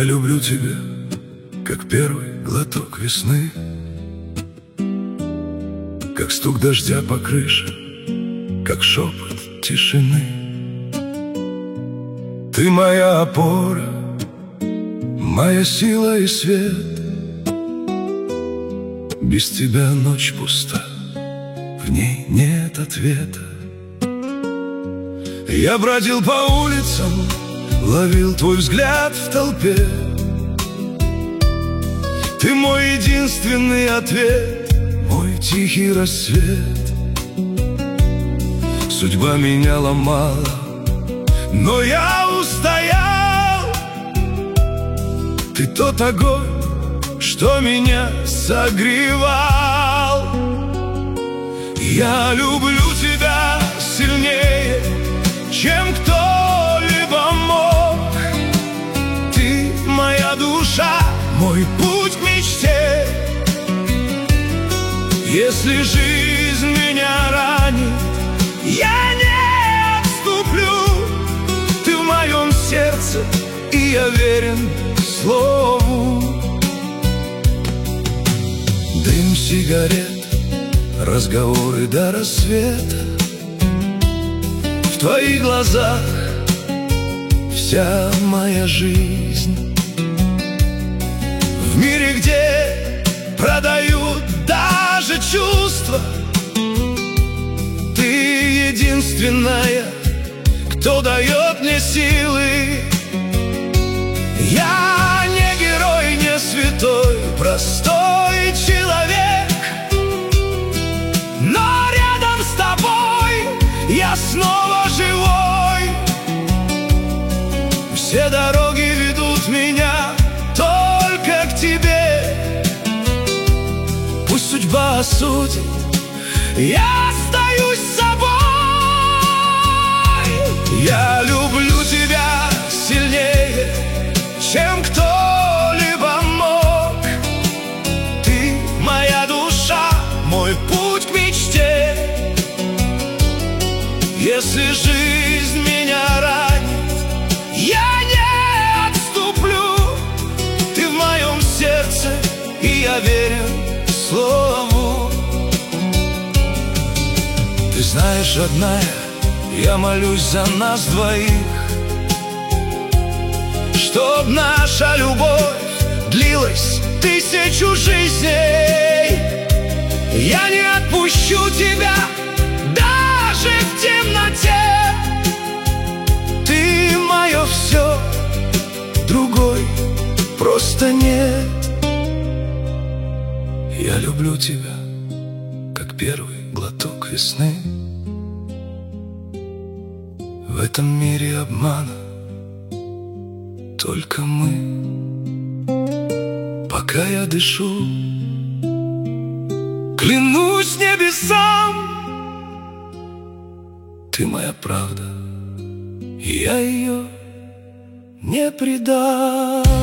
Я люблю тебя, как первый глоток весны, как стук дождя по крыше, как шепот тишины. Ты моя опора, моя сила и свет. Без тебя ночь пуста, в ней нет ответа. Я бродил по улицам, ловил твой взгляд в толпе. Ты мой единственный ответ, мой тихий рассвет. Судьба меня ломала, но я устоял. Ты тот огонь, что меня согревал. Я люблю тебя сильнее, чем кто-либо мог. Ты моя душа, мой путь к мечте. Если жизнь меня ранит, я не отступлю. Ты в моем сердце, и я верен слову. Дым сигарет, разговоры до рассвета. В твоих глазах вся моя жизнь. В мире, где продают даже чувства, ты единственная, кто дает мне силы. Я не герой, не святой, простой человек, но рядом с тобой я снова живой. Все дороги ведут меня только к тебе. Пусть судьба осудит, я остаюсь собой. Я люблю тебя сильнее, чем кто-либо мог. Ты моя душа, мой путь к мечте. Если жизнь меня ранит, я не отступлю. Ты в моем сердце, и я верен слову. Ты знаешь, родная, я молюсь за нас двоих, чтоб наша любовь длилась 1000 жизней. Я не отпущу тебя даже в темноте. Ты мое все, другой просто нет. Я люблю тебя, как первый глоток весны. В этом мире обмана только мы. Пока я дышу, клянусь небесам, ты моя правда, и я ее не предам.